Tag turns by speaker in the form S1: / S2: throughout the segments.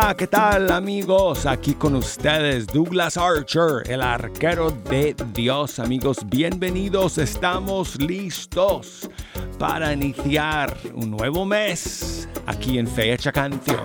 S1: Hola, ¿qué tal amigos? Aquí con ustedes Douglas Archer, el arquero de Dios. Amigos, bienvenidos. Estamos listos para iniciar un nuevo mes aquí en Fe Hecha Canción.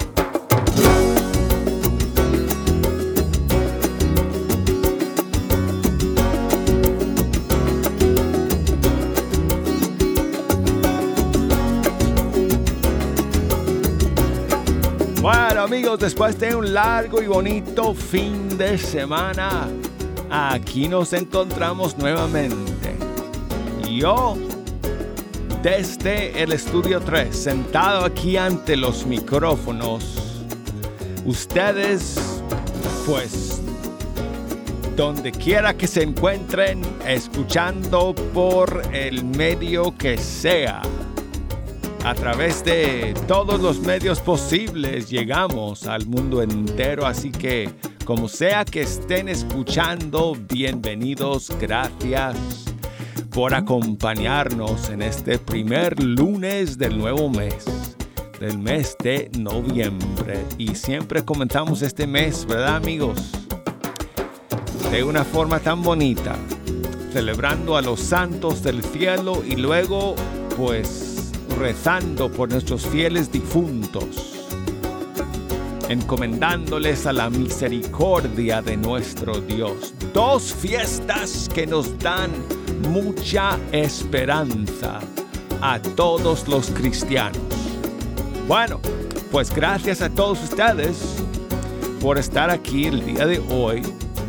S1: Bueno amigos, después de un largo y bonito fin de semana, aquí nos encontramos nuevamente. Yo, desde el Estudio 3, sentado aquí ante los micrófonos. Ustedes, pues, donde quiera que se encuentren, escuchando por el medio que sea. A través de todos los medios posibles llegamos al mundo entero, así que como sea que estén escuchando, bienvenidos, gracias por acompañarnos en este primer lunes del nuevo mes, del mes de noviembre. Y siempre comenzamos este mes, ¿verdad amigos? De una forma tan bonita, celebrando a los santos del cielo y luego pues rezando por nuestros fieles difuntos, encomendándoles a la misericordia de nuestro Dios. Dos fiestas que nos dan mucha esperanza a todos los cristianos. Bueno, pues gracias a todos ustedes por estar aquí el día de hoy.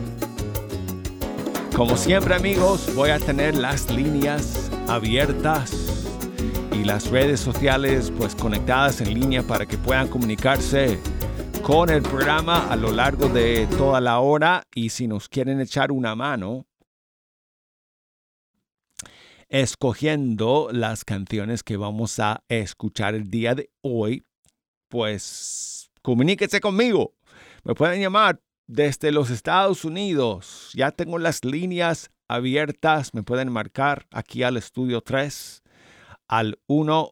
S1: Como siempre amigos, voy a tener las líneas abiertas y las redes sociales pues conectadas en línea para que puedan comunicarse con el programa a lo largo de toda la hora. Y si nos quieren echar una mano escogiendo las canciones que vamos a escuchar el día de hoy, pues comuníquense conmigo. Me pueden llamar desde los Estados Unidos. Ya tengo las líneas abiertas. Me pueden marcar aquí al Estudio 3 al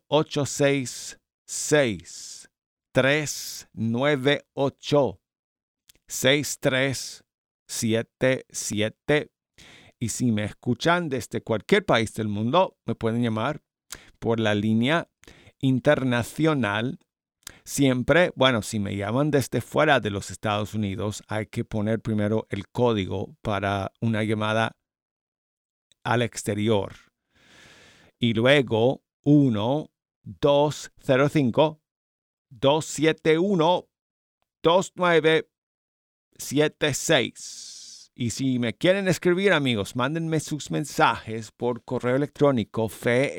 S1: 1-866-398-6377. Y si me escuchan desde cualquier país del mundo, me pueden llamar por la línea internacional. Siempre, bueno, si me llaman desde fuera de los Estados Unidos, hay que poner primero el código para una llamada al exterior. Y luego 1-205-271-2976. Y si me quieren escribir, amigos, mándenme sus mensajes por correo electrónico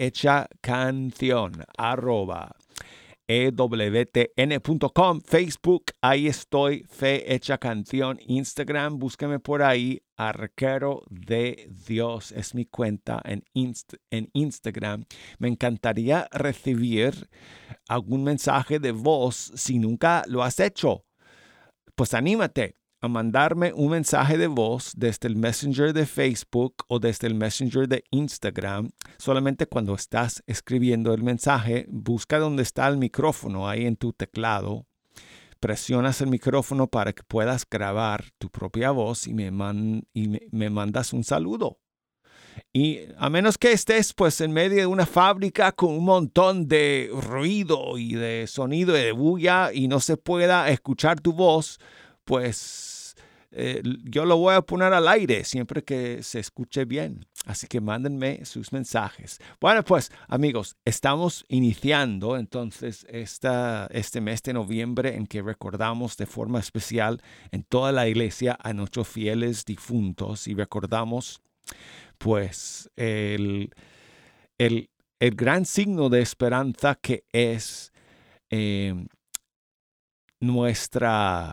S1: fehechacanción@ewtn.com, Facebook, ahí estoy, Fe Hecha Canción, Instagram, búsqueme por ahí, Arquero de Dios, es mi cuenta en Instagram. Me encantaría recibir algún mensaje de voz. Si nunca lo has hecho, pues anímate a mandarme un mensaje de voz desde el Messenger de Facebook o desde el Messenger de Instagram. Solamente cuando estás escribiendo el mensaje, busca donde está el micrófono ahí en tu teclado. Presionas el micrófono para que puedas grabar tu propia voz y me mandas un saludo. Y a menos que estés pues en medio de una fábrica con un montón de ruido y de sonido y de bulla y no se pueda escuchar tu voz, pues yo lo voy a poner al aire siempre que se escuche bien. Así que mándenme sus mensajes. Bueno, pues amigos, estamos iniciando entonces este mes de noviembre en que recordamos de forma especial en toda la iglesia a nuestros fieles difuntos y recordamos pues el gran signo de esperanza que es nuestra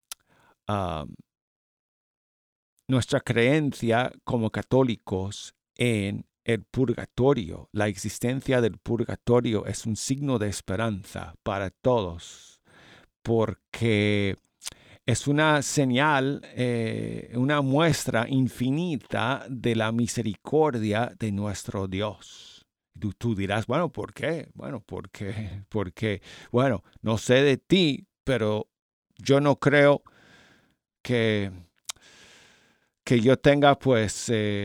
S1: creencia como católicos en el purgatorio. La existencia del purgatorio es un signo de esperanza para todos, porque es una señal, una muestra infinita de la misericordia de nuestro Dios. Tú dirás, bueno, ¿por qué? Bueno, porque, no sé de ti, pero yo no creo que yo tenga pues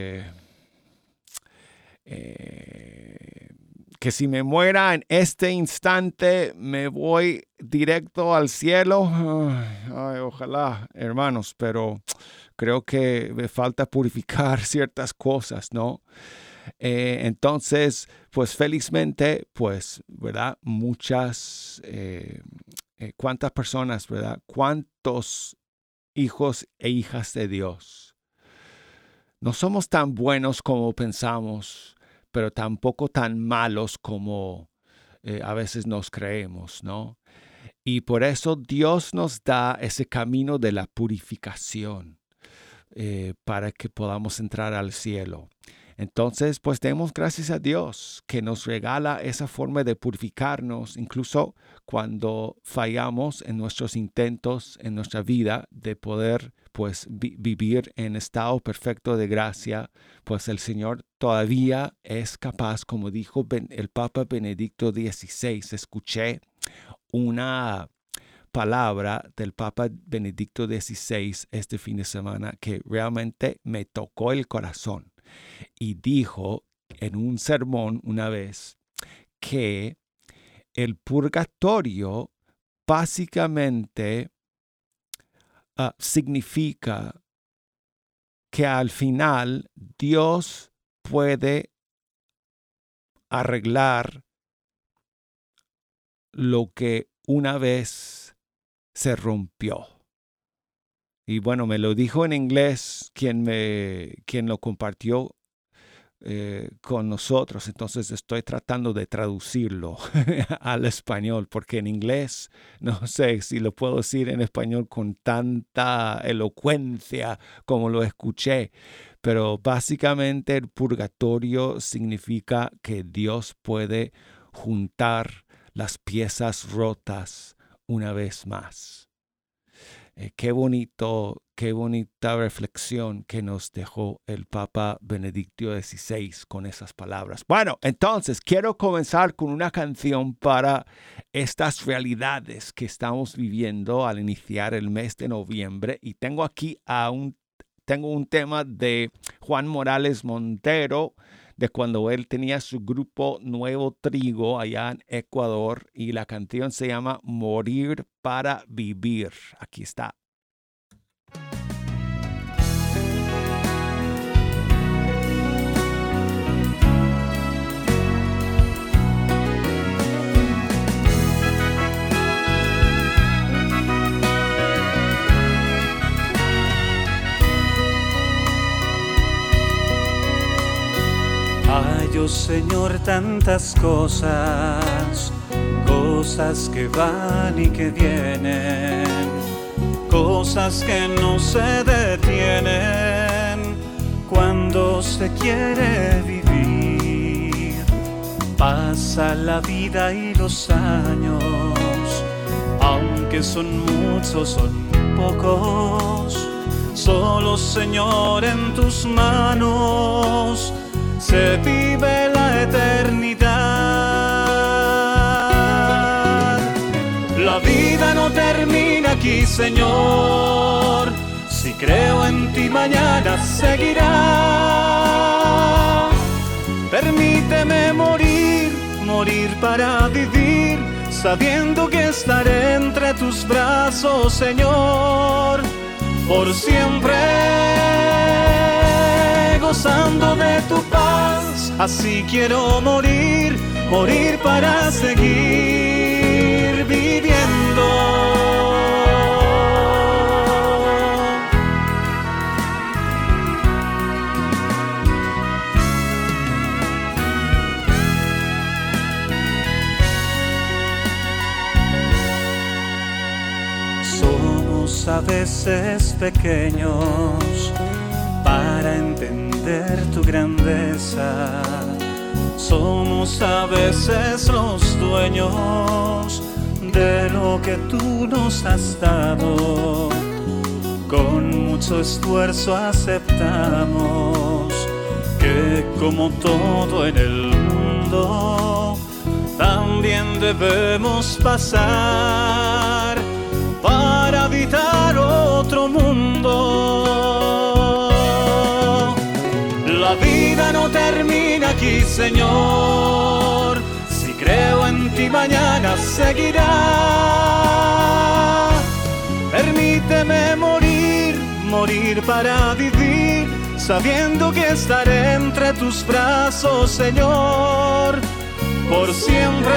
S1: que si me muera en este instante me voy directo al cielo. Ay, ojalá, hermanos, pero creo que me falta purificar ciertas cosas, ¿no? Entonces, pues felizmente, pues, ¿verdad? Muchas, ¿cuántas personas, verdad? ¿Cuántos hijos e hijas de Dios? No somos tan buenos como pensamos, pero tampoco tan malos como a veces nos creemos, ¿no? Y por eso Dios nos da ese camino de la purificación para que podamos entrar al cielo. Entonces, pues demos gracias a Dios que nos regala esa forma de purificarnos, incluso cuando fallamos en nuestros intentos, en nuestra vida, de poder pues vivir en estado perfecto de gracia, pues el Señor todavía es capaz, como dijo el Papa Benedicto XVI. Escuché una palabra del Papa Benedicto XVI este fin de semana que realmente me tocó el corazón. Y dijo en un sermón una vez que el purgatorio básicamente significa que al final Dios puede arreglar lo que una vez se rompió. Y bueno, me lo dijo en inglés quien lo compartió con nosotros. Entonces estoy tratando de traducirlo al español, porque en inglés no sé si lo puedo decir en español con tanta elocuencia como lo escuché. Pero básicamente el purgatorio significa que Dios puede juntar las piezas rotas una vez más. Qué bonita reflexión que nos dejó el Papa Benedicto XVI con esas palabras. Bueno, entonces quiero comenzar con una canción para estas realidades que estamos viviendo al iniciar el mes de noviembre. Y tengo aquí tengo un tema de Juan Morales Montero, de cuando él tenía su grupo Nuevo Trigo allá en Ecuador, y la canción se llama Morir para Vivir. Aquí está.
S2: Ay, oh Señor, tantas cosas que van y que vienen, cosas que no se detienen cuando se quiere vivir. Pasa la vida y los años, aunque son muchos, son pocos. Solo, Señor, en tus manos se vive la eternidad. La vida no termina aquí, Señor. Si creo en ti, mañana seguirá. Permíteme morir para vivir, sabiendo que estaré entre tus brazos, Señor, por siempre, gozando de tu paz. Así quiero morir para seguir viviendo. Somos a veces pequeños para entender tu grandeza. Somos a veces los dueños de lo que tú nos has dado. Con mucho esfuerzo aceptamos que, como todo en el mundo, también debemos pasar para Señor. Si creo en ti, mañana seguirá. Permíteme morir para vivir, sabiendo que estaré entre tus brazos, Señor, por siempre,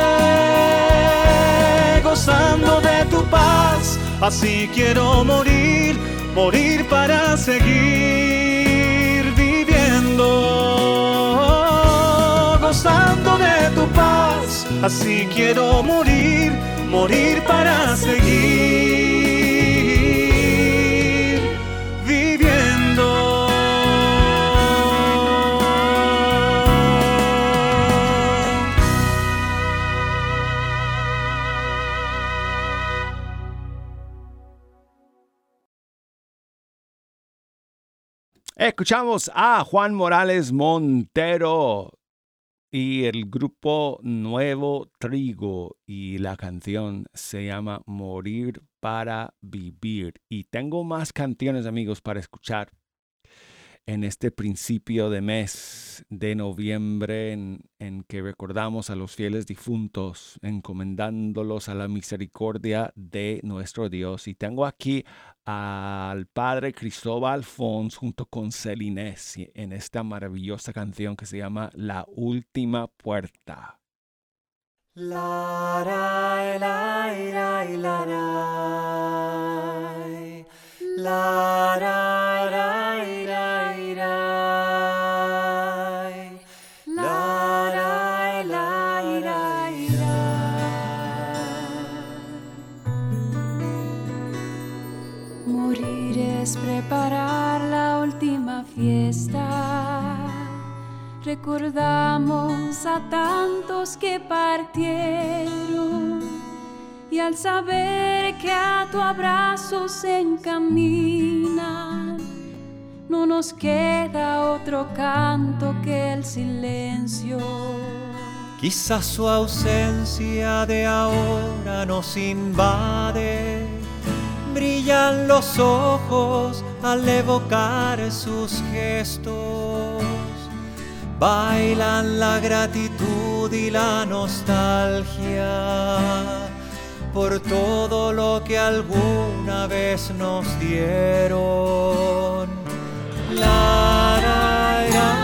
S2: gozando de tu paz. Así quiero morir para seguir viviendo, gozando de tu paz. Así quiero morir para seguir viviendo.
S1: Escuchamos a Juan Morales Montero y el grupo Nuevo Trigo, y la canción se llama Morir para Vivir. Y tengo más canciones, amigos, para escuchar en este principio de mes de noviembre en que recordamos a los fieles difuntos, encomendándolos a la misericordia de nuestro Dios. Y tengo aquí al padre Cristóbal Fons junto con Celinés en esta maravillosa canción que se llama La Última Puerta.
S3: La, la, la, la, la, la, la, la,
S4: morir es preparar la última fiesta. Recordamos a tantos que partieron, y al saber que a tu abrazo se encaminan, no nos queda otro canto que el silencio.
S3: Quizás su ausencia de ahora nos invade. Brillan los ojos al evocar sus gestos. Bailan la gratitud y la nostalgia por todo lo que alguna vez nos dieron. La, la, la.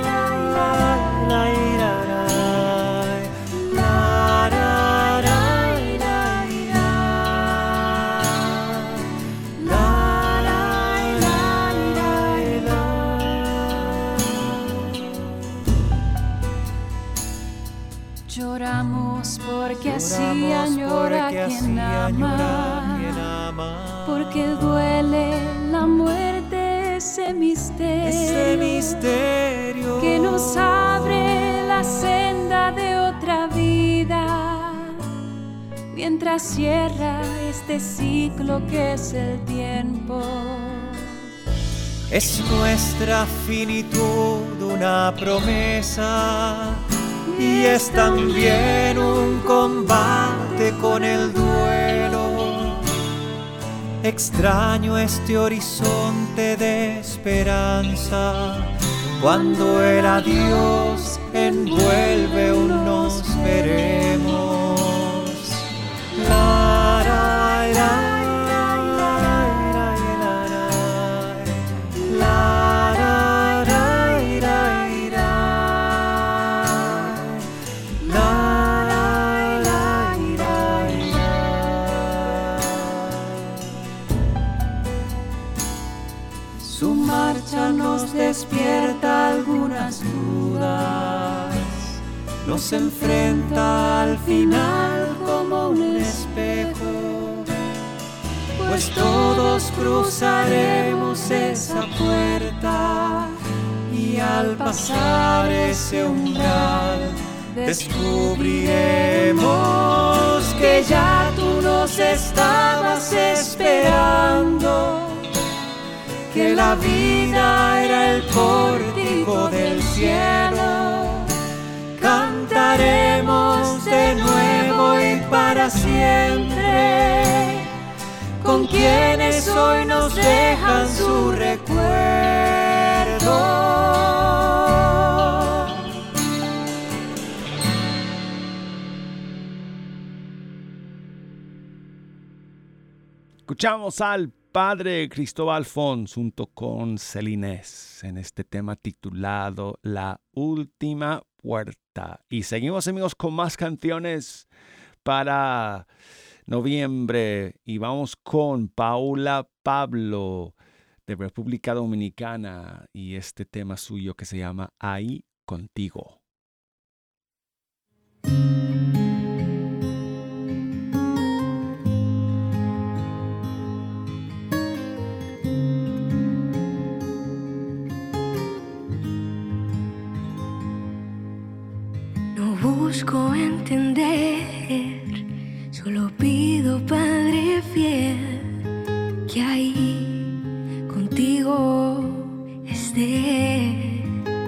S4: Lloramos porque así añora quien ama, porque duele la muerte, ese misterio que nos abre la senda de otra vida, mientras cierra este ciclo que es el tiempo.
S3: Es nuestra finitud una promesa, y es también un combate con el duelo. Extraño este horizonte de esperanza, cuando el adiós envuelve un nos veremos. La, la, la.
S4: Su marcha nos despierta algunas dudas,
S3: nos enfrenta al final como un espejo, pues todos cruzaremos esa puerta, y al pasar ese umbral descubriremos que ya tú nos estabas esperando, que la vida era el pórtico del cielo. Cantaremos de nuevo y para siempre con quienes hoy nos dejan su recuerdo.
S1: Escuchamos al padre Cristóbal Fons junto con Celines en este tema titulado La Última Puerta. Y seguimos, amigos, con más canciones para noviembre. Y vamos con Paula Pablo de República Dominicana y este tema suyo que se llama Ahí Contigo.
S5: Busco entender, solo pido, Padre fiel, que ahí contigo esté,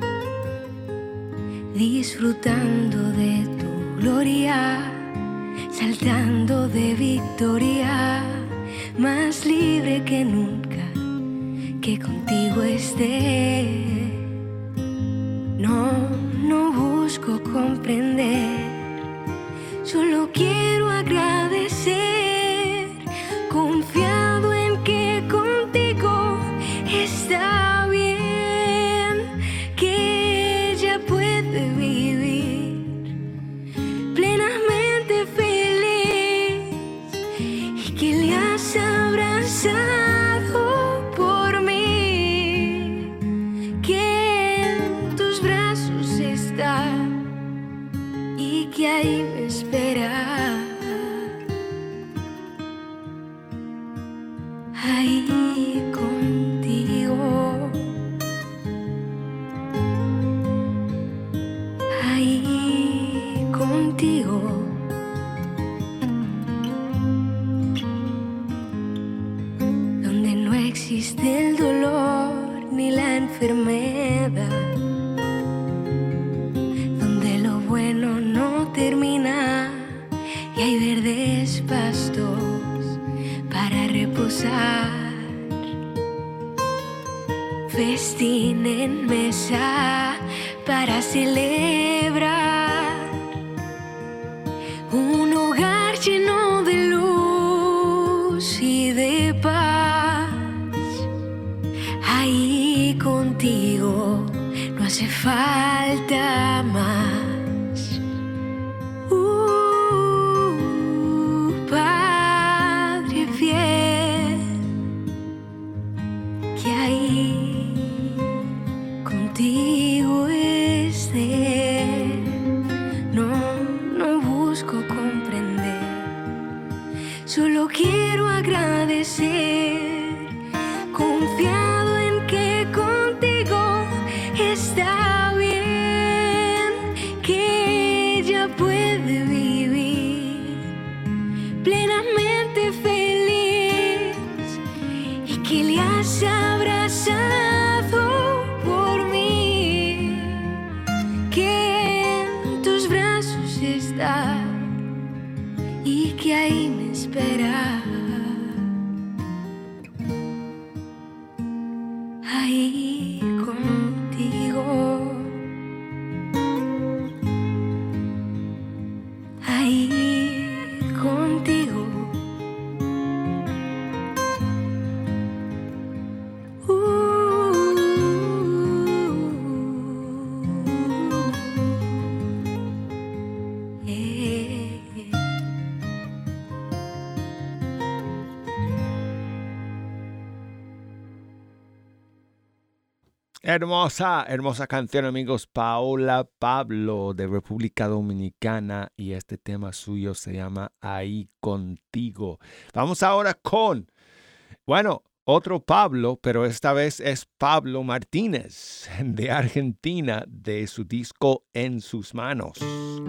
S5: disfrutando de tu gloria, saltando de victoria, más libre que nunca, que contigo esté. No busco comprender, solo quiero agradecer, confiado en que contigo está bien, que ella puede vivir plenamente feliz y que le has abrazado por mí, que en tus brazos está y que ahí me espera, ahí contigo, ahí contigo, donde no existe el dolor ni la enfermedad, termina y hay verdes pastos para reposar, festín en mesa para celebrar, un hogar lleno de luz y de paz. Ahí contigo no hace falta más. Solo quiero agradecer, confiado en que contigo está bien, que ella puede vivir plenamente feliz y que le has abrazado por mí, que en tus brazos está y que ahí me espera, ahí contigo, ahí contigo.
S1: Hermosa canción, amigos. Paula Pablo de República Dominicana y este tema suyo se llama Ahí Contigo. Vamos ahora con, otro Pablo, pero esta vez es Pablo Martínez de Argentina, de su disco En Sus Manos.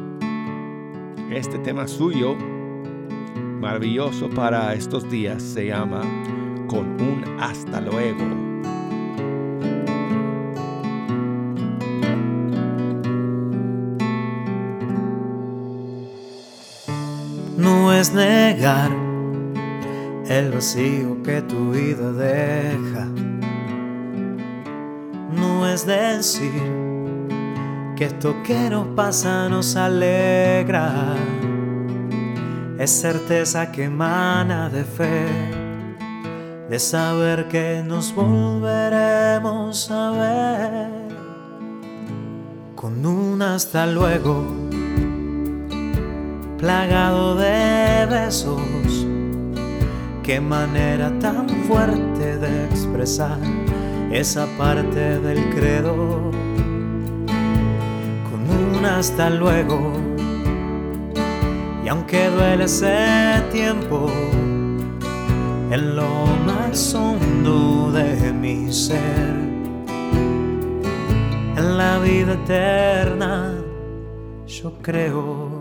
S1: Este tema suyo, maravilloso para estos días, se llama Con un Hasta Luego.
S3: No es negar el vacío que tu vida deja. No es decir que esto que nos pasa nos alegra. Es certeza que emana de fe de saber que nos volveremos a ver, con un hasta luego plagado de besos. Qué manera tan fuerte de expresar esa parte del credo, con un hasta luego. Y aunque duele ese tiempo, en lo más hondo de mi ser, en la vida eterna yo creo.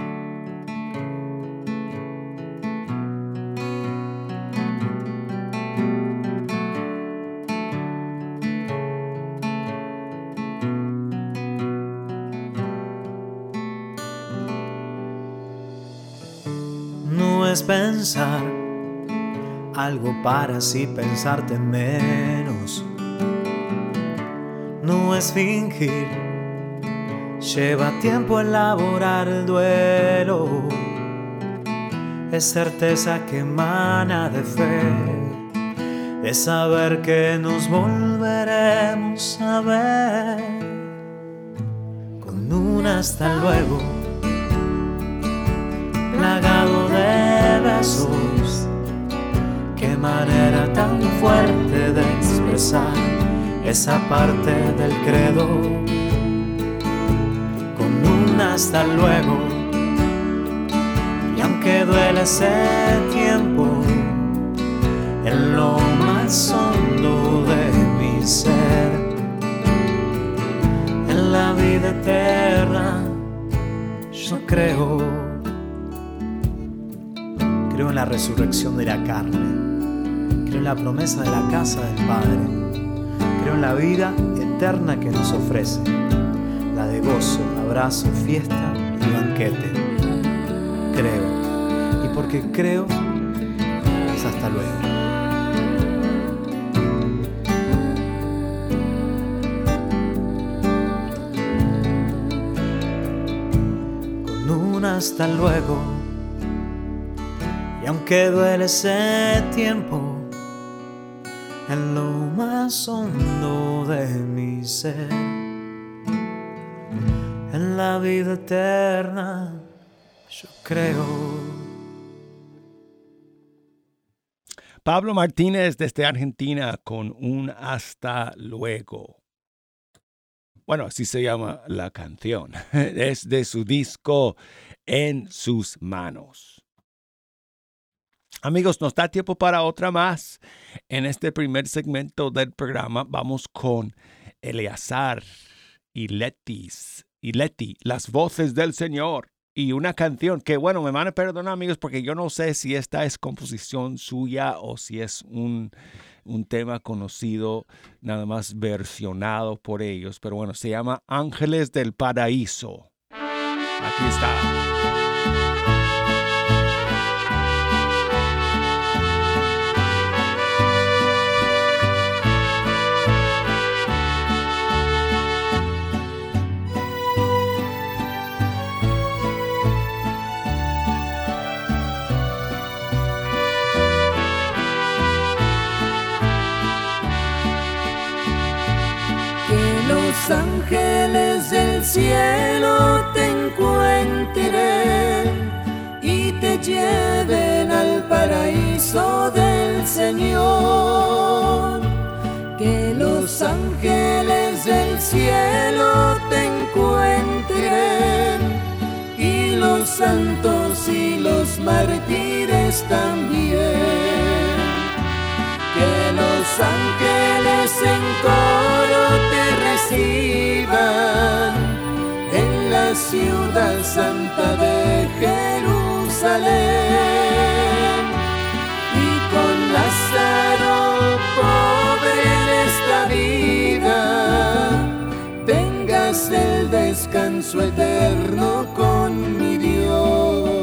S3: No es pensar algo para así pensarte menos. No es fingir, lleva tiempo elaborar el duelo. Es certeza que emana de fe, de saber que nos volveremos a ver, con un hasta luego plagado de besos. Qué manera tan fuerte de expresar esa parte del credo, con un hasta luego. Y aunque duele ese tiempo, en lo más hondo de mi ser, en la vida eterna yo creo. Creo en la resurrección de la carne, creo en la promesa de la casa del Padre, creo en la vida eterna que nos ofrece, la de gozo, abrazo, fiesta y banquete. Creo, y porque creo es hasta luego. Con un hasta luego. Y aunque duele ese tiempo, en lo más hondo de mi ser, en la vida eterna yo creo.
S1: Pablo Martínez desde Argentina con un hasta luego. Bueno, así se llama la canción. Es de su disco En sus manos. Amigos, nos da tiempo para otra más. En este primer segmento del programa vamos con Eleazar y Leti, Las Voces del Señor. Y una canción que, bueno, me van a perdonar, amigos, porque yo no sé si esta es composición suya o si es un tema conocido, nada más versionado por ellos. Pero bueno, se llama Ángeles del Paraíso. Aquí está.
S6: Los ángeles del cielo te encuentren y te lleven al paraíso del Señor. Que los ángeles del cielo te encuentren y los santos y los mártires también. Que los ángeles en coro te reciban en la ciudad santa de Jerusalén. Y con Lázaro, pobre en esta vida, tengas el descanso eterno con mi Dios.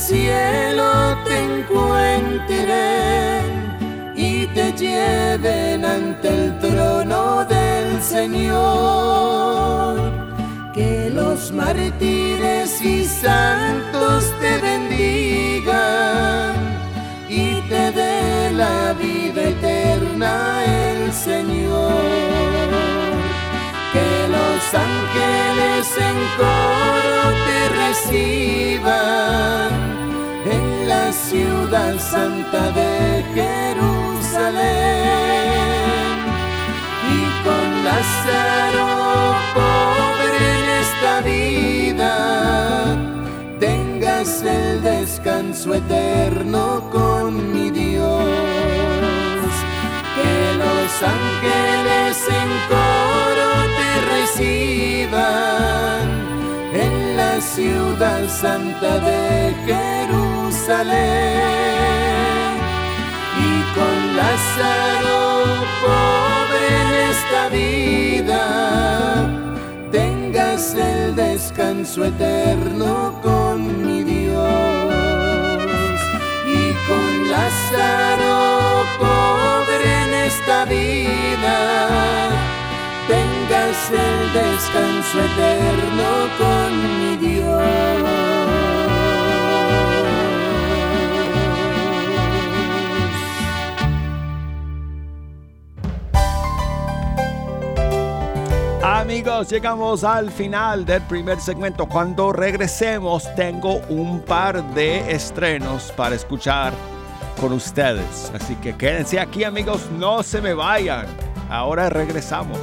S6: cielo te encuentren y te lleven ante el trono del Señor. Que los mártires y santos te bendigan y te dé la vida eterna el Señor. Que los ángeles en coro te reciban en la ciudad santa de Jerusalén. Y con Lázaro pobre en esta vida tengas el descanso eterno con mi Dios. Que los ángeles en coro te reciban en la ciudad santa de Jerusalén. Y con Lázaro pobre en esta vida tengas el descanso eterno con mi Dios. Y con Lázaro pobre en esta vida tengas el descanso eterno con mi Dios.
S1: Amigos, llegamos al final del primer segmento. Cuando regresemos, tengo un par de estrenos para escuchar con ustedes. Así que quédense aquí, amigos, no se me vayan. Ahora regresamos.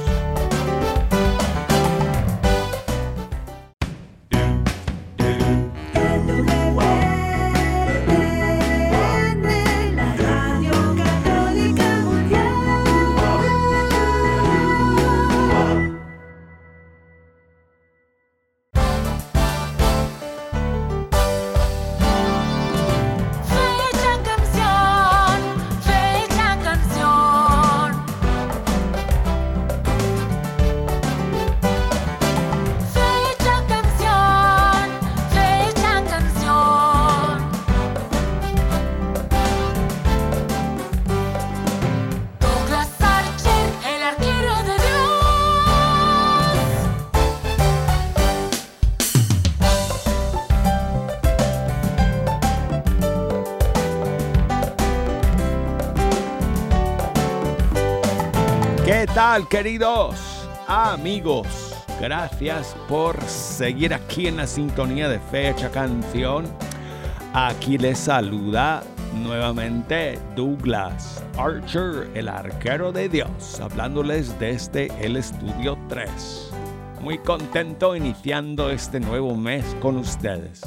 S1: ¿Qué tal, queridos amigos? Gracias por seguir aquí en la sintonía de Fecha Canción. Aquí les saluda nuevamente Douglas Archer, el arquero de Dios, hablándoles desde el estudio 3. Muy contento iniciando este nuevo mes con ustedes.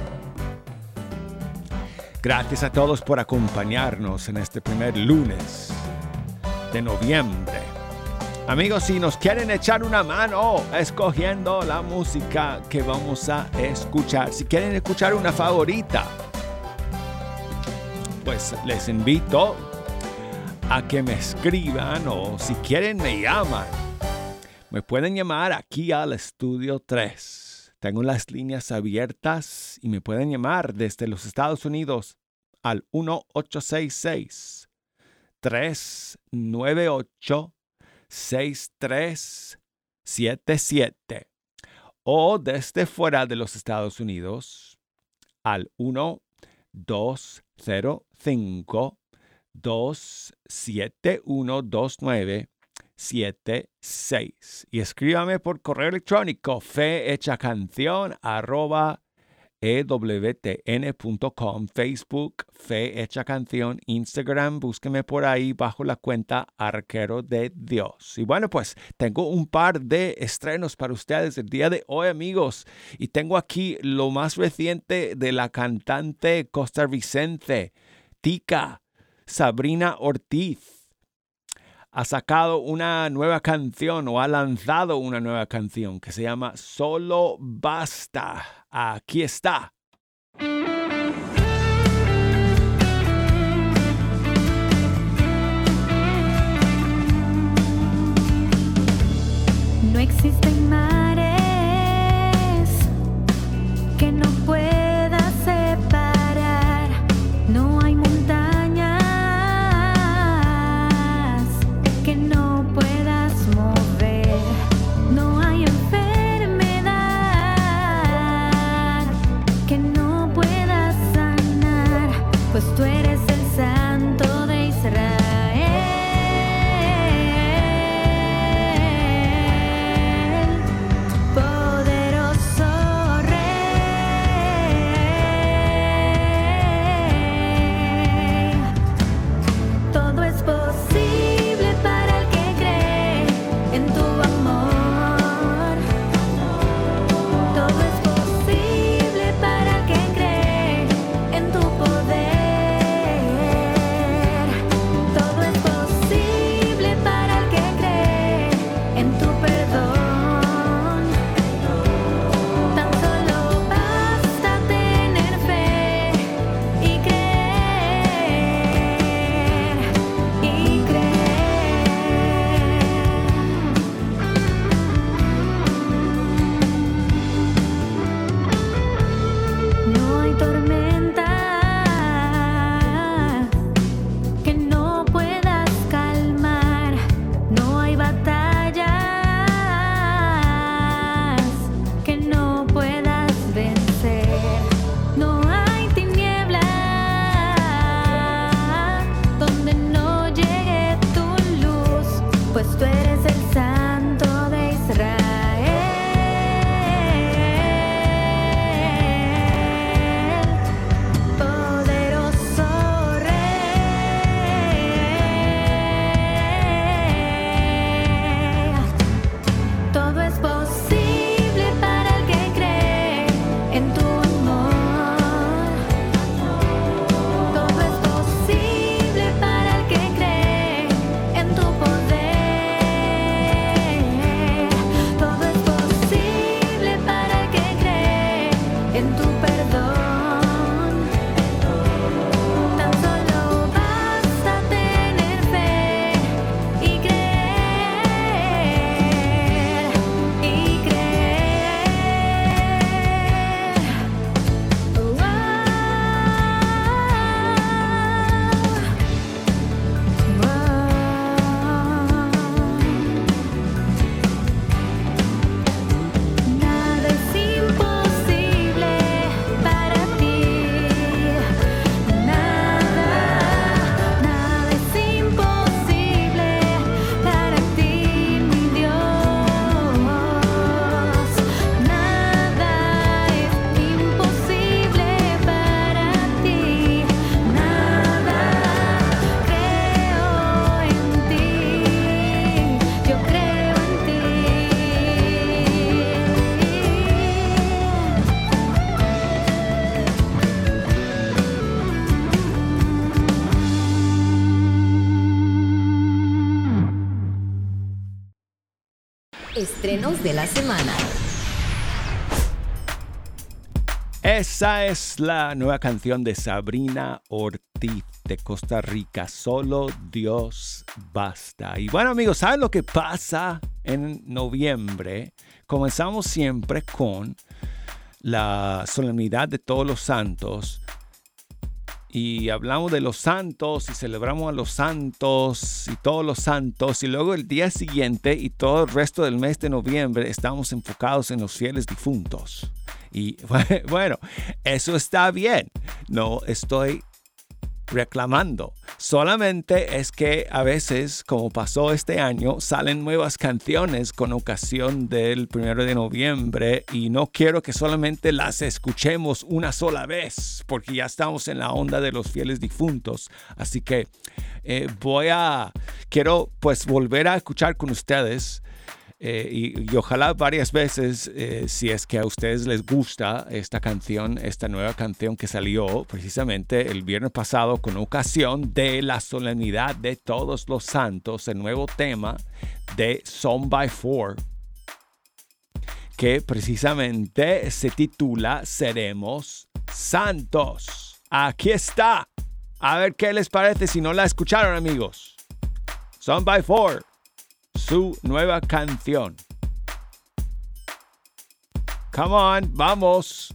S1: Gracias a todos por acompañarnos en este primer lunes de noviembre. Amigos, si nos quieren echar una mano escogiendo la música que vamos a escuchar, si quieren escuchar una favorita, pues les invito a que me escriban o si quieren me llaman. Me pueden llamar aquí al estudio 3. Tengo las líneas abiertas y me pueden llamar desde los Estados Unidos al 1-866-398-6377 o desde fuera de los Estados Unidos al 1-205-271-2976 y escríbame por correo electrónico fehechacanción@ewtn.com, Facebook Fe Hecha Canción, Instagram, búsqueme por ahí bajo la cuenta Arquero de Dios. Y bueno, pues tengo un par de estrenos para ustedes el día de hoy, amigos, y tengo aquí lo más reciente de la cantante costarricense Tica, Sabrina Ortiz. Ha sacado una nueva canción o ha lanzado una nueva canción que se llama Solo Basta. Aquí está.
S5: No existen mares que no pueda separar pues tú eres el Santo de Israel.
S7: Estrenos de la semana.
S1: Esa es la nueva canción de Sabrina Ortiz de Costa Rica, Solo Dios Basta. Y bueno, amigos, ¿saben lo que pasa en noviembre? Comenzamos siempre con la solemnidad de todos los santos. Y hablamos de los santos y celebramos a los santos y todos los santos. Y luego el día siguiente y todo el resto del mes de noviembre estamos enfocados en los fieles difuntos. Y bueno, eso está bien. No estoy reclamando. Solamente es que a veces, como pasó este año, salen nuevas canciones con ocasión del 1 de noviembre y no quiero que solamente las escuchemos una sola vez porque ya estamos en la onda de los fieles difuntos. Así que quiero pues volver a escuchar con ustedes y ojalá varias veces, si es que a ustedes les gusta esta canción, esta nueva canción que salió precisamente el viernes pasado con ocasión de la solemnidad de todos los santos, el nuevo tema de Son by Four, que precisamente se titula Seremos Santos. Aquí está. A ver qué les parece si no la escucharon, amigos. Son by Four, su nueva canción. Come on, vamos.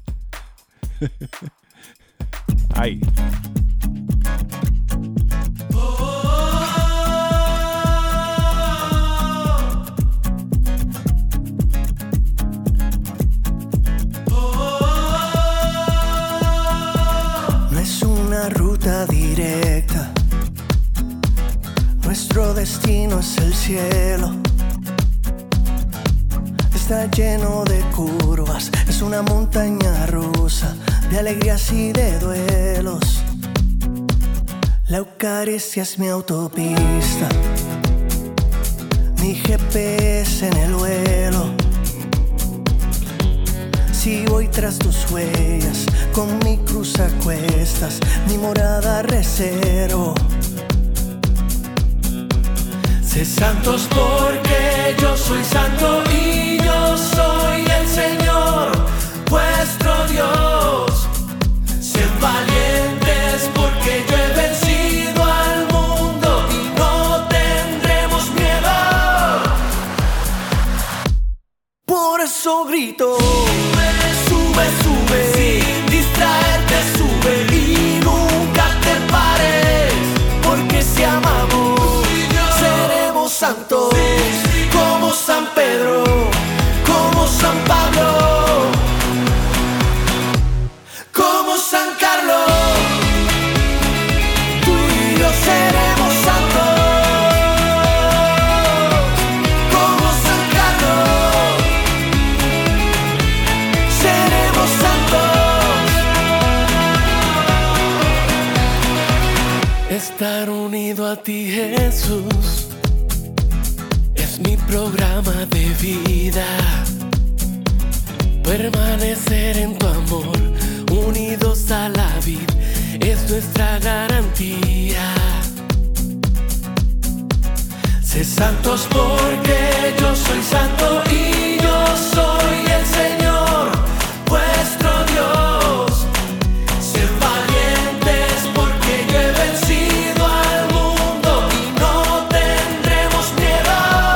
S1: Ay.
S6: No es una ruta ruta directa. Nuestro destino es el cielo. Está lleno de curvas, es una montaña rusa de alegrías y de duelos. La Eucaristía es mi autopista, mi GPS en el vuelo. Si voy tras tus huellas, con mi cruz a cuestas, mi morada reservo. Sé santos porque yo soy santo y yo soy el Señor, vuestro Dios. Sé valientes porque yo he vencido al mundo y no tendremos miedo. Por eso grito, sube, sube, sin distraerte sube y nunca te pares, porque si amamos seremos santos, como San Pedro, como San Pablo, como San Carlos. Tú y yo seremos santos, como San Carlos, seremos santos. Estar unido a ti, Jesús, es mi programa de vida. Permanecer en tu amor, unidos a la vid, es nuestra garantía. Sé santos porque yo soy santo y yo soy el Señor, vuestro Dios. Sé valientes porque yo he vencido al mundo y no tendremos miedo.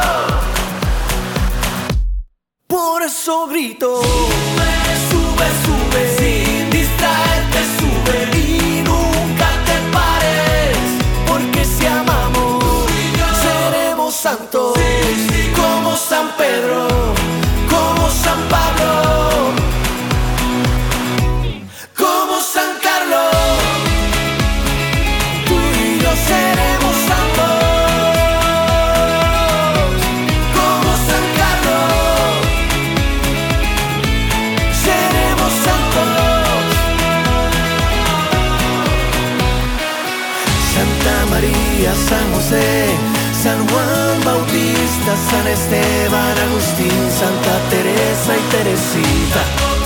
S6: Por eso grito, sube, sube, sin distraerte sube y nunca te pares, porque si amamos seremos santos, como San Pedro, como San Pablo, como San Carlos. Tú y yo seremos santos, como San Carlos, seremos santos. Santa María, San José, San Juan Bautista, San Esteban, Agustín, Santa Teresa y Teresita,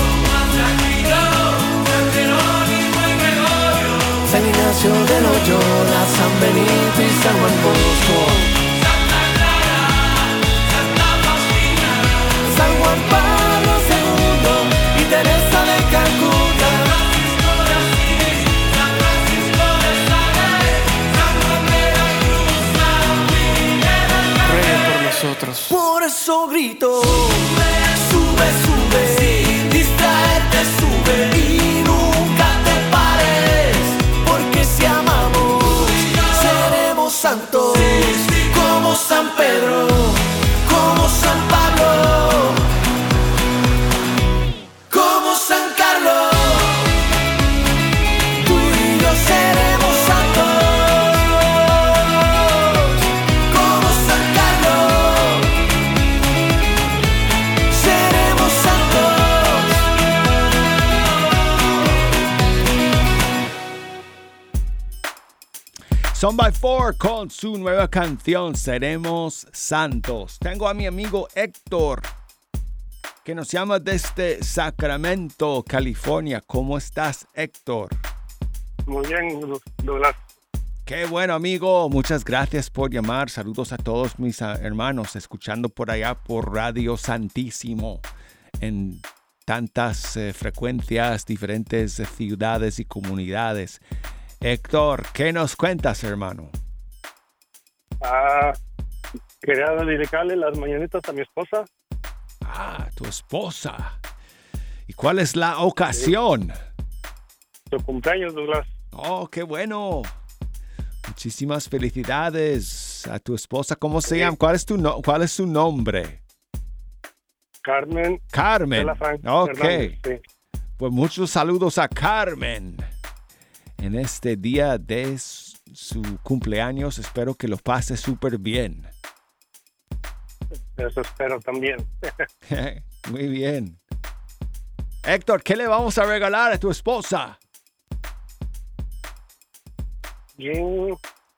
S6: San Ignacio de Loyola, San Benito y San Juan Bosco, San Juan Pablo II y Teresa de Calcuta, ruega por nosotros. Por eso grito, sube, sube, sin distraerte sube y nunca te pares, porque si amamos seremos santos, como San Pedro, como San Pablo, como San Carlos. Tú y yo seremos santos, como San Carlos, seremos santos.
S1: Son by Four con su nueva canción Seremos Santos. Tengo a mi amigo Héctor, que nos llama desde Sacramento, California. ¿Cómo estás, Héctor?
S8: Muy bien, Douglas.
S1: Qué bueno, amigo. Muchas gracias por llamar. Saludos a todos mis hermanos escuchando por allá por Radio Santísimo en tantas frecuencias, diferentes ciudades y comunidades. Héctor, ¿qué nos cuentas, hermano?
S8: Quería dedicarle las mañanitas a mi esposa.
S1: Tu esposa. ¿Y cuál es la ocasión?
S8: Su cumpleaños, Douglas.
S1: Oh, qué bueno. Muchísimas felicidades a tu esposa. ¿Cómo se llama? ¿Cuál es su nombre?
S8: Carmen.
S1: Carmen.
S8: Ok.
S1: Hernández, sí. Pues muchos saludos a Carmen. en este día de su cumpleaños. Espero que lo pase súper bien.
S8: Eso espero también.
S1: Muy bien. Héctor, ¿qué le vamos a regalar a tu esposa?
S8: Bien,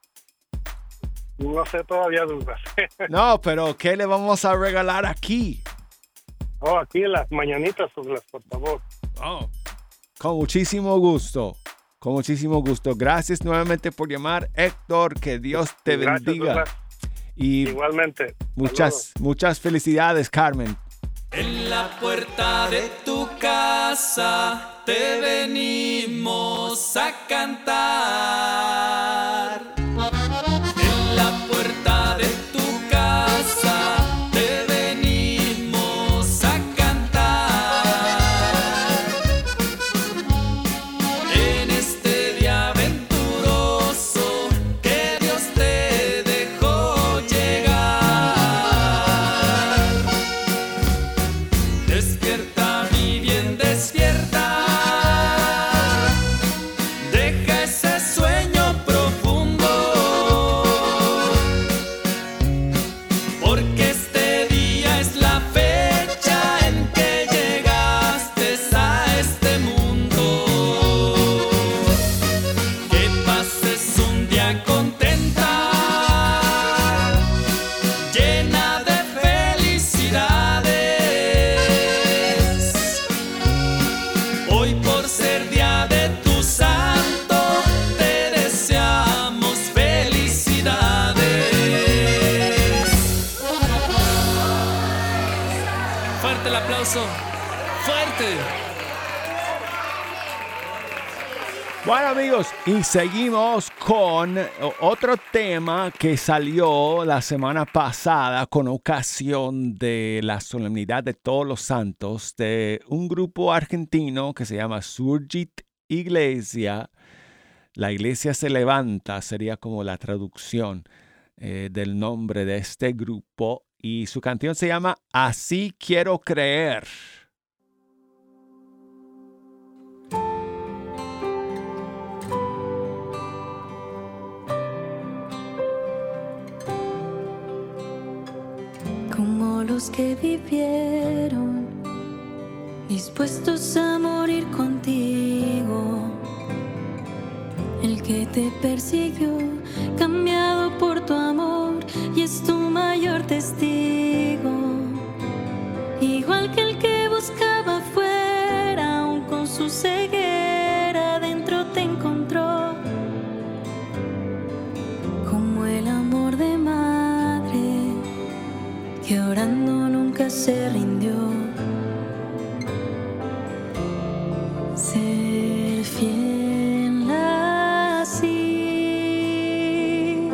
S8: no sé, todavía dudas.
S1: No, pero ¿qué le vamos a regalar aquí?
S8: Oh, aquí en las mañanitas, por favor.
S1: Oh, con muchísimo gusto. Con muchísimo gusto. Gracias nuevamente por llamar, Héctor. Que Dios te bendiga.
S8: Gracias.
S1: Y
S8: igualmente.
S1: Muchas felicidades, Carmen.
S6: En la puerta de tu casa te venimos a cantar. En la puerta de tu casa te venimos a cantar. En este día aventuroso que Dios te dejó llegar. Despierta, mi bien, despierta. Deja ese sueño profundo, porque este día es la fecha en que llegaste a este mundo. Que pases un día contenta, llena de felicidades. Hoy, por ser día de tu santo, te deseamos felicidades. Fuerte el aplauso, fuerte.
S1: Bueno, amigos, y seguimos con otro tema que salió la semana pasada con ocasión de la solemnidad de Todos los Santos de un grupo argentino que se llama Surgit Iglesia. La iglesia se levanta, sería como la traducción del nombre de este grupo. Y su canción se llama Así Quiero Creer.
S5: Como los que vivieron, dispuestos a morir contigo. El que te persiguió, cambiado por tu amor, y es tu mayor testigo. Igual que el que buscaba afuera, aún con su ceguera, dentro te encontró. Como el amor de madre, que orando nunca se rindió. Ser fiel así,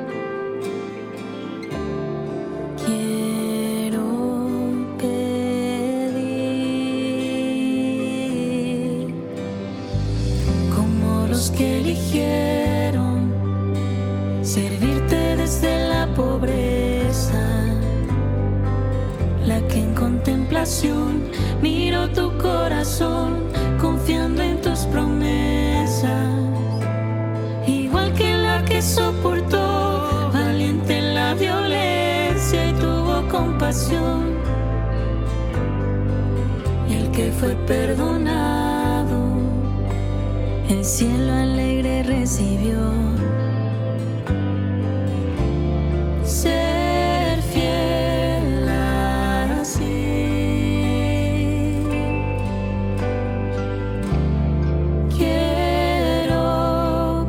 S5: quiero pedir. Como los que eligieron servirte desde la pobreza, la que en contemplación miró tu corazón, confiando en tus promesas. Igual que la que soportó, valiente en la violencia y tuvo compasión. Y el que fue perdonado, el cielo alegre recibió. Ser fiel así, quiero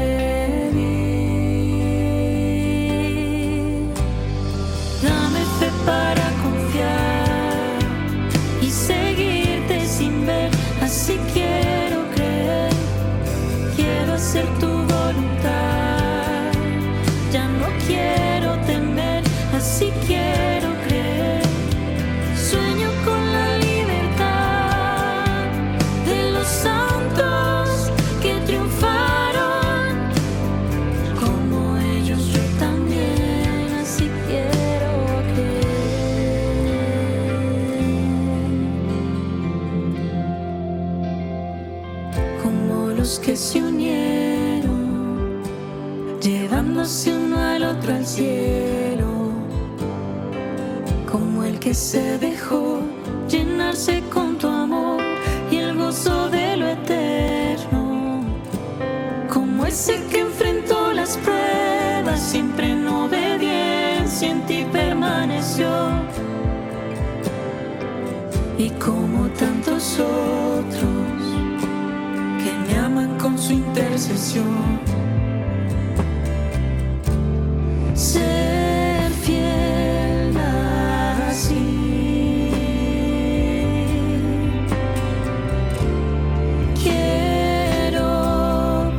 S5: pedir. Dame fe para confiar y seguirte sin ver. Así quiero creer, quiero hacer tu voluntad. dos que se unieron, llevándose uno al otro al cielo, como el que se dejó llenarse con tu amor y el gozo de lo eterno, como ese que enfrentó las pruebas siempre en obediencia, en ti permaneció, y como tantos otros que me aman con su intercesión. Ser fiel así. Quiero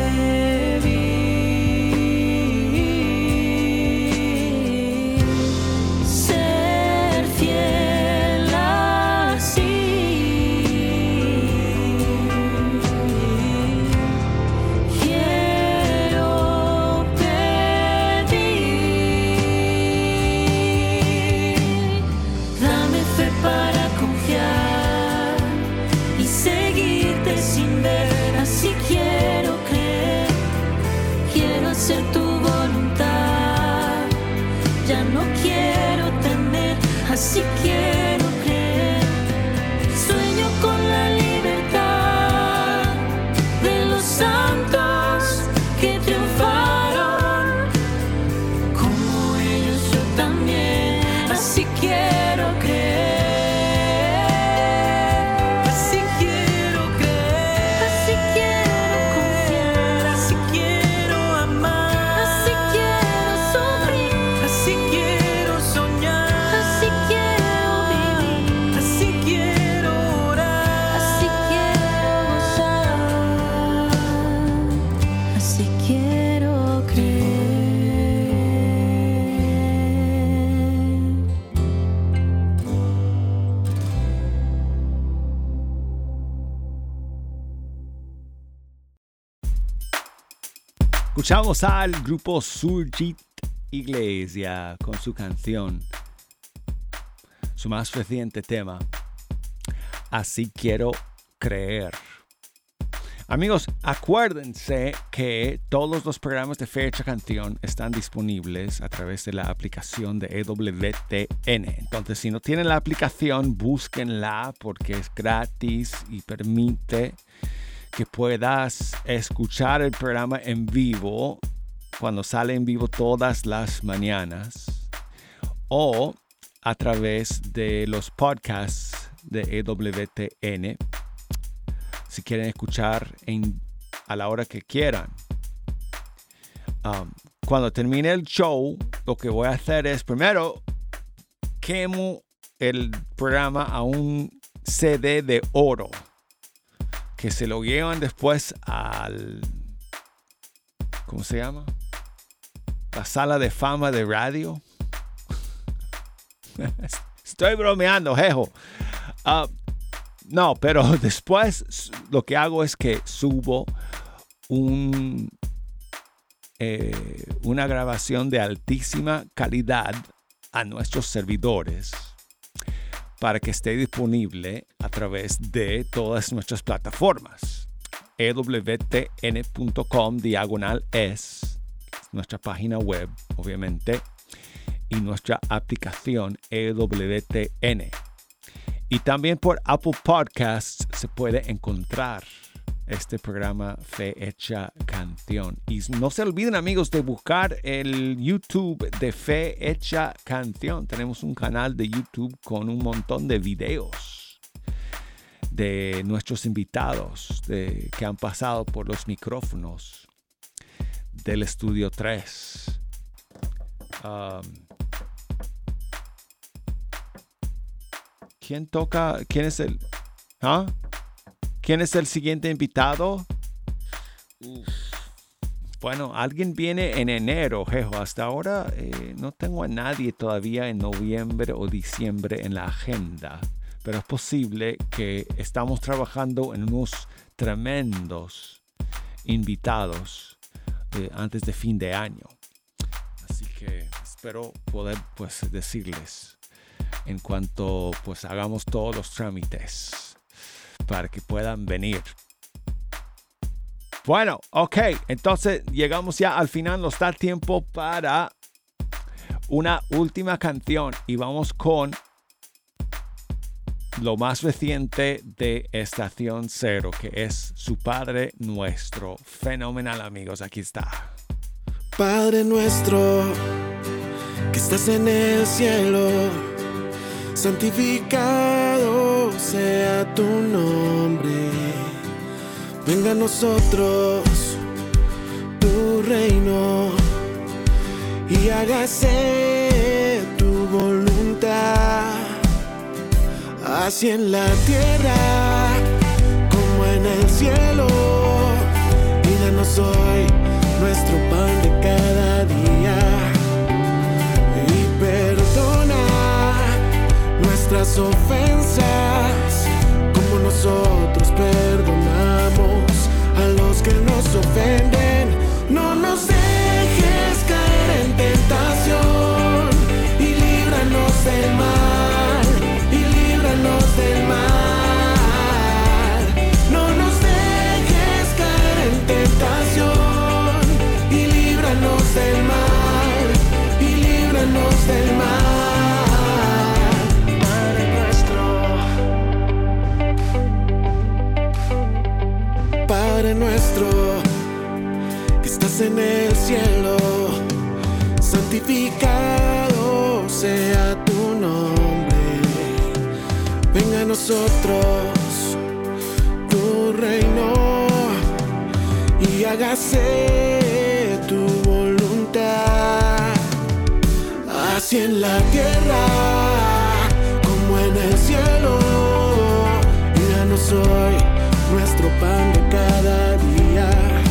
S5: pedir. Ser fiel así. Quiero pedir. Dame fe para confiar y seguirte sin ver. Así quiero creer. Quiero hacer tu voluntad. Ya no quiero temer. Así quiero creer. Sueño con la libertad de los santos que triunfaron. Como ellos yo también. Así quiero creer. Así quiero creer. Así quiero confiar. Así quiero amar. Así quiero sufrir. Así quiero soñar. Así quiero vivir. Así quiero orar. Así quiero gozar. Así quiero creer.
S1: Escuchamos al grupo Surgit Iglesia con su canción, su más reciente tema, Así quiero creer. Amigos, acuérdense que todos los programas de Fe Hecha Canción están disponibles a través de la aplicación de EWTN. Entonces, si no tienen la aplicación, búsquenla porque es gratis y permite que puedas escuchar el programa en vivo cuando sale en vivo todas las mañanas o a través de los podcasts de EWTN si quieren escuchar a la hora que quieran. Cuando termine el show, lo que voy a hacer es primero quemo el programa a un CD de oro que se lo llevan después al, ¿cómo se llama? La sala de fama de radio. Estoy bromeando, jejo. No, pero después lo que hago es que subo una grabación de altísima calidad a nuestros servidores para que esté disponible a través de todas nuestras plataformas. ewtn.com/es, nuestra página web, obviamente, y nuestra aplicación EWTN. Y también por Apple Podcasts se puede encontrar este programa Fe Hecha Canción. Y no se olviden, amigos, de buscar el YouTube de Fe Hecha Canción. Tenemos un canal de YouTube con un montón de videos de nuestros invitados que han pasado por los micrófonos del Estudio 3. ¿Quién toca? ¿Quién es el? ¿Quién es el siguiente invitado? Bueno, alguien viene en enero, jejo. Hasta ahora no tengo a nadie todavía en noviembre o diciembre en la agenda. Pero es posible que estamos trabajando en unos tremendos invitados antes de fin de año. Así que espero poder decirles en cuanto hagamos todos los trámites para que puedan venir. Bueno, ok, entonces llegamos ya al final, nos da tiempo para una última canción y vamos con lo más reciente de Estación Cero, que es Su Padre Nuestro. Fenomenal, amigos, aquí está.
S9: Padre nuestro, que estás en el cielo, santificado sea tu nombre. Venga a nosotros tu reino y hágase tu voluntad, así en la tierra como en el cielo. Y danos hoy nuestro pan de cada día y perdona nuestras ofensas como nosotros perdonamos a los que nos ofenden. No nos dejes caer en tentación y líbranos del mal, y líbranos del mal. No nos dejes caer en tentación y líbranos del mal, y líbranos del mal. Padre nuestro, que estás en el cielo, santificado sea tu nombre. Venga a nosotros tu reino y hágase tu voluntad, así en la tierra como en el cielo. Y danos hoy nuestro pan de cada día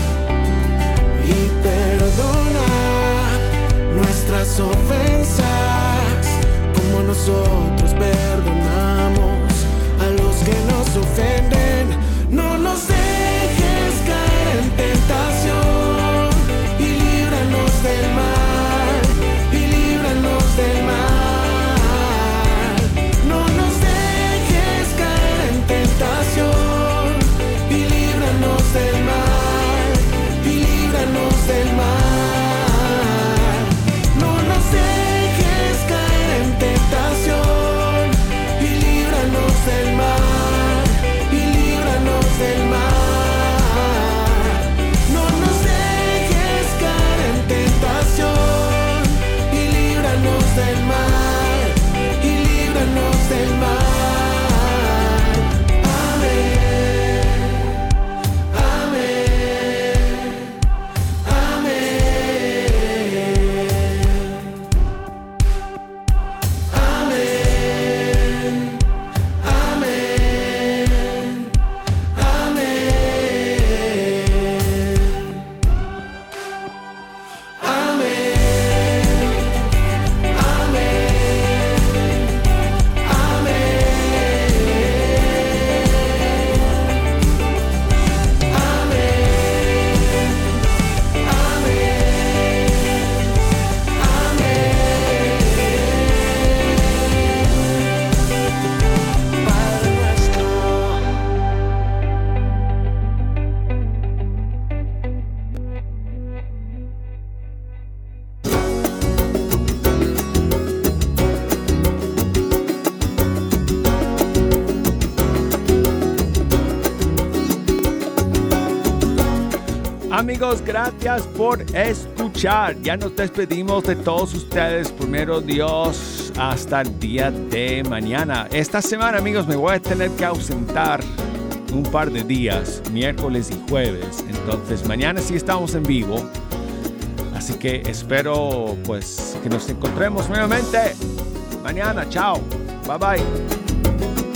S9: y perdona nuestras ofensas como nosotros perdonamos a los que nos ofenden. No nos dejes caer en tentación y líbranos del mal, y líbranos del mal. No nos dejes caer en tentación y líbranos del mal, y líbranos del mal. No nos dejes caer en tentación y líbranos del mal, y líbranos del mal. No nos dejes caer en tentación y líbranos del mal, y líbranos del mal.
S1: Amigos, gracias por escuchar. Ya nos despedimos de todos ustedes. Primero Dios, hasta el día de mañana. Esta semana, amigos, me voy a tener que ausentar un par de días, miércoles y jueves. Entonces, mañana sí estamos en vivo. Así que espero, pues, que nos encontremos nuevamente mañana. Chao. Bye, bye.